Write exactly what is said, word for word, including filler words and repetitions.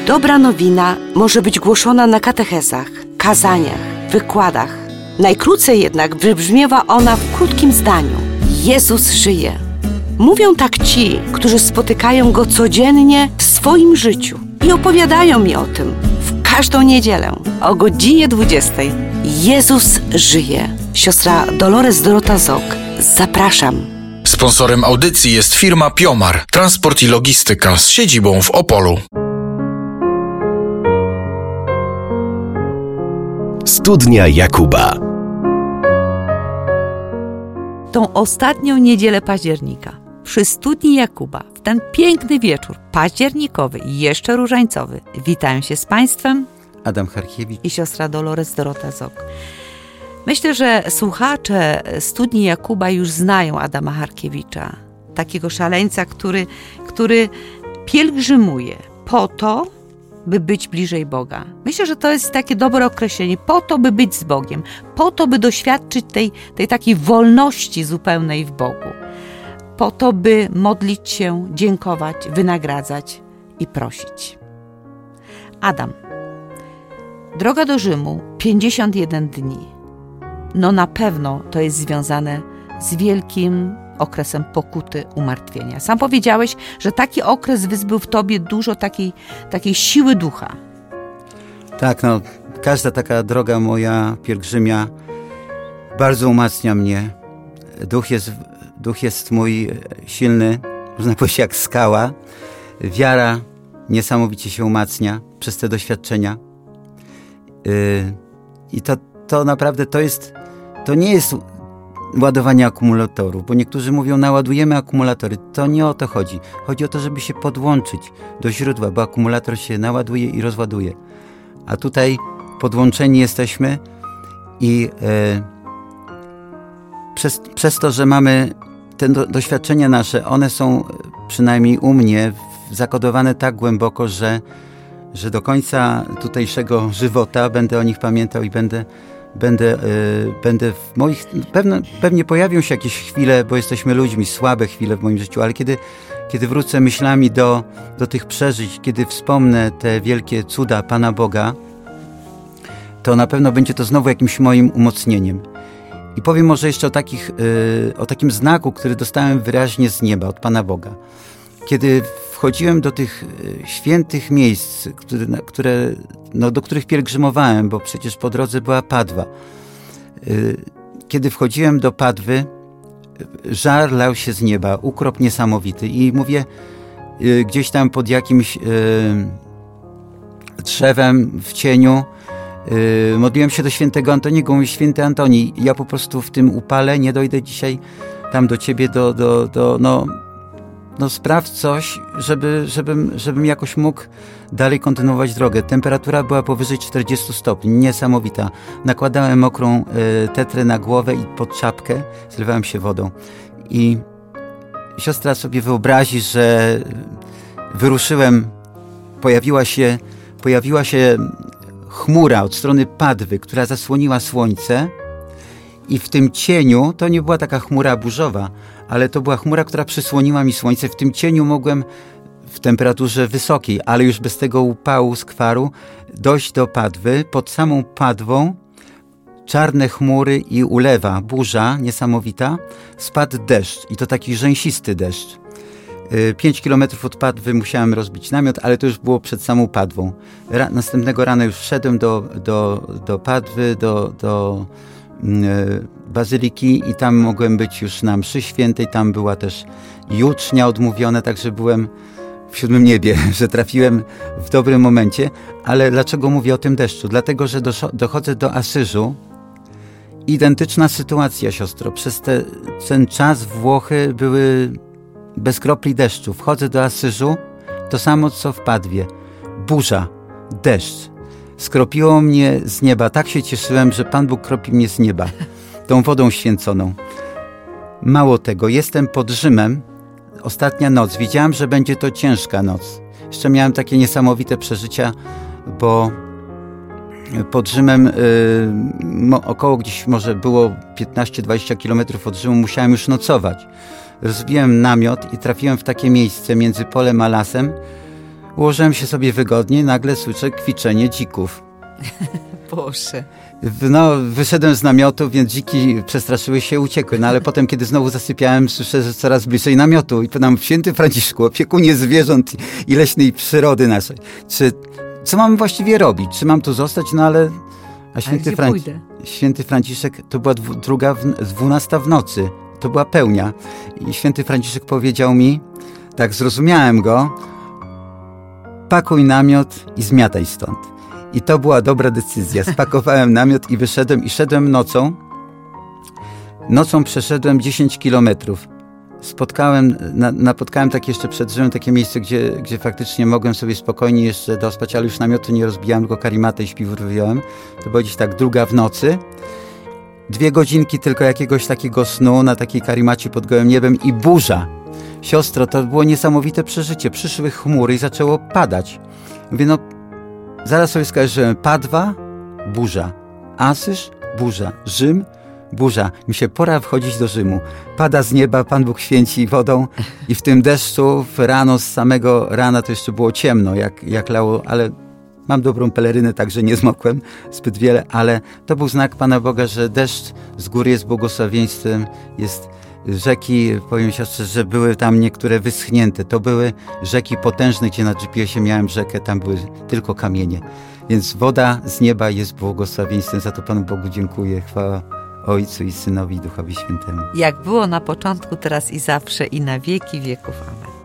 Dobra nowina może być głoszona na katechezach, kazaniach, wykładach. Najkrócej jednak wybrzmiewa ona w krótkim zdaniu. Jezus żyje. Mówią tak ci, którzy spotykają Go codziennie w swoim życiu i opowiadają mi o tym w każdą niedzielę o godzinie dwudziestej. Jezus żyje. Siostra Dolores Dorota Zok. Zapraszam. Sponsorem audycji jest firma Piomar, transport i logistyka z siedzibą w Opolu. Studnia Jakuba. Tą ostatnią niedzielę października przy Studni Jakuba, w ten piękny wieczór październikowy i jeszcze różańcowy, witają się z Państwem Adam Harkiewicz i siostra Dolores Dorota Zok. Myślę, że słuchacze Studni Jakuba już znają Adama Harkiewicza, takiego szaleńca, który, który pielgrzymuje po to, by być bliżej Boga. Myślę, że to jest takie dobre określenie. Po to, by być z Bogiem. Po to, by doświadczyć tej, tej takiej wolności zupełnej w Bogu. Po to, by modlić się, dziękować, wynagradzać i prosić. Adam. Droga do Rzymu, pięćdziesiąt jeden dni. No na pewno to jest związane z wielkim okresem pokuty, umartwienia. Sam powiedziałeś, że taki okres wyzbył w tobie dużo takiej, takiej siły ducha. Tak, no, każda taka droga moja, pielgrzymia, bardzo umacnia mnie. Duch jest, duch jest mój silny, można powiedzieć jak skała. Wiara niesamowicie się umacnia przez te doświadczenia. Yy, I to, to naprawdę to jest, to nie jest ładowanie akumulatorów, bo niektórzy mówią, naładujemy akumulatory. To nie o to chodzi. Chodzi o to, żeby się podłączyć do źródła, bo akumulator się naładuje i rozładuje. A tutaj podłączeni jesteśmy i e, przez, przez to, że mamy te do, doświadczenia nasze, one są przynajmniej u mnie zakodowane tak głęboko, że, że do końca tutejszego żywota będę o nich pamiętał i będę Będę, yy, będę w moich... Pewne, pewnie pojawią się jakieś chwile, bo jesteśmy ludźmi, słabe chwile w moim życiu, ale kiedy, kiedy wrócę myślami do, do tych przeżyć, kiedy wspomnę te wielkie cuda Pana Boga, to na pewno będzie to znowu jakimś moim umocnieniem. I powiem może jeszcze o, takich, yy, o takim znaku, który dostałem wyraźnie z nieba, od Pana Boga. Kiedy wchodziłem do tych świętych miejsc, które, które, no, do których pielgrzymowałem, bo przecież po drodze była Padwa. Kiedy wchodziłem do Padwy, żar lał się z nieba, ukrop niesamowity. I mówię, gdzieś tam pod jakimś drzewem w cieniu modliłem się do świętego Antoniego. Mówię, święty Antoni, ja po prostu w tym upale nie dojdę dzisiaj tam do ciebie, do, do, do no, no spraw coś, żeby, żebym, żebym jakoś mógł dalej kontynuować drogę. Temperatura była powyżej czterdziestu stopni, niesamowita. Nakładałem mokrą y, tetrę na głowę i pod czapkę, zlewałem się wodą. I siostra sobie wyobrazi, że wyruszyłem, pojawiła się, pojawiła się chmura od strony Padwy, która zasłoniła słońce i w tym cieniu, to nie była taka chmura burzowa, ale to była chmura, która przysłoniła mi słońce. W tym cieniu mogłem w temperaturze wysokiej, ale już bez tego upału, skwaru, dojść do Padwy. Pod samą Padwą czarne chmury i ulewa, burza niesamowita, spadł deszcz i to taki rzęsisty deszcz. Pięć kilometrów od Padwy musiałem rozbić namiot, ale to już było przed samą Padwą. Ra- następnego rana już wszedłem do, do, do Padwy, do, do bazyliki i tam mogłem być już na mszy świętej, tam była też jucznia odmówiona, także byłem w siódmym niebie, że trafiłem w dobrym momencie. Ale dlaczego mówię o tym deszczu? Dlatego, że doszo- dochodzę do Asyżu. Identyczna sytuacja, siostro. Przez te, ten czas Włochy były bez kropli deszczu. Wchodzę do Asyżu, to samo co w Padwie. Burza, deszcz. Skropiło mnie z nieba. Tak się cieszyłem, że Pan Bóg kropi mnie z nieba. Tą wodą święconą. Mało tego, jestem pod Rzymem. Ostatnia noc. Wiedziałem, że będzie to ciężka noc. Jeszcze miałem takie niesamowite przeżycia, bo pod Rzymem yy, około gdzieś może było piętnaście dwadzieścia kilometrów od Rzymu musiałem już nocować. Rozbiłem namiot i trafiłem w takie miejsce między polem a lasem, Ułożyłem się sobie wygodnie, nagle słyszę kwiczenie dzików. Boże. No, wyszedłem z namiotu, więc dziki przestraszyły się, uciekły. No ale potem, kiedy znowu zasypiałem, słyszę, że coraz bliżej namiotu. I pytam, święty Franciszku, opiekunie zwierząt i leśnej przyrody naszej, czy, co mam właściwie robić? Czy mam tu zostać? No ale... A święty, Franci- święty Franciszek, to była dwu, druga, w, dwunasta w nocy. To była pełnia. I święty Franciszek powiedział mi, tak zrozumiałem go, pakuj namiot i zmiataj stąd. I to była dobra decyzja. Spakowałem namiot i wyszedłem i szedłem nocą. Nocą przeszedłem dziesięć kilometrów. Spotkałem, na, napotkałem tak jeszcze przed drzewem takie miejsce, gdzie, gdzie faktycznie mogłem sobie spokojnie jeszcze dospać, ale już namiotu nie rozbijałem, tylko karimatę i śpiwór wyjąłem. To było gdzieś tak druga w nocy. Dwie godzinki tylko jakiegoś takiego snu na takiej karimacie pod gołym niebem i burza. Siostro, to było niesamowite przeżycie. Przyszły chmury i zaczęło padać. Mówię, no zaraz sobie skojarzyłem. Padwa, burza. Asyż, burza. Rzym, burza. Mi się pora wchodzić do Rzymu. Pada z nieba, Pan Bóg święci wodą i w tym deszczu w rano, z samego rana to jeszcze było ciemno, jak, jak lało, ale mam dobrą pelerynę, także nie zmokłem zbyt wiele, ale to był znak Pana Boga, że deszcz z góry jest błogosławieństwem, jest rzeki, powiem siostrze, że były tam niektóre wyschnięte. To były rzeki potężne, gdzie na G P S-ie miałem rzekę, tam były tylko kamienie. Więc woda z nieba jest błogosławieństwem, za to Panu Bogu dziękuję. Chwała Ojcu i Synowi i Duchowi Świętemu. Jak było na początku, teraz i zawsze, i na wieki wieków. Amen.